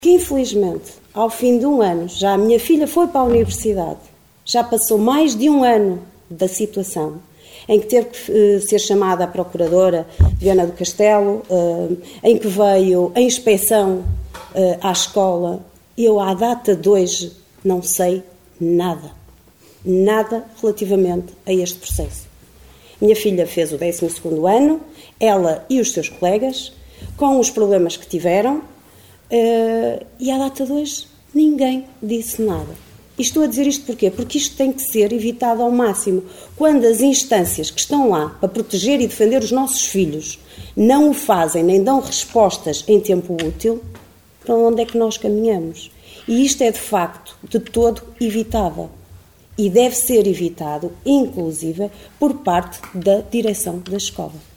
Que infelizmente, ao fim de um ano, já a minha filha foi para a universidade, já passou mais de um ano da situação, em que teve que ser chamada a procuradora de Viana do Castelo, em que veio a inspeção à escola. Eu, à data de hoje, não sei nada relativamente a este processo. Minha filha fez o 12º ano, ela e os seus colegas, com os problemas que tiveram, e à data de hoje ninguém disse nada. E estou a dizer isto porquê? Porque isto tem que ser evitado ao máximo. Quando as instâncias que estão lá para proteger e defender os nossos filhos não o fazem, nem dão respostas em tempo útil, para onde é que nós caminhamos? E isto é, de facto, de todo evitável. E deve ser evitado, inclusive, por parte da direção da escola.